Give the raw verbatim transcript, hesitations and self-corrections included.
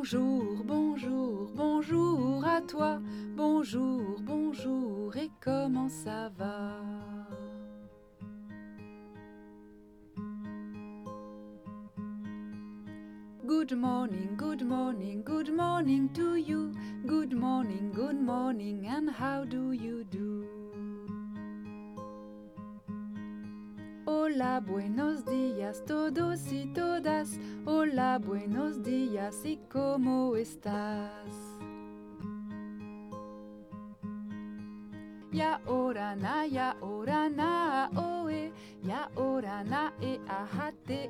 Bonjour, bonjour, bonjour à toi. Bonjour, bonjour, et comment ça va? Good morning, good morning, good morning to you. Good morning, good morning, and how do you do? Hola, buenos días, todos y todas. Hola, buenos días, ¿y cómo estás? Ya ora na, ya ora na, oe. Ya ora na e ahate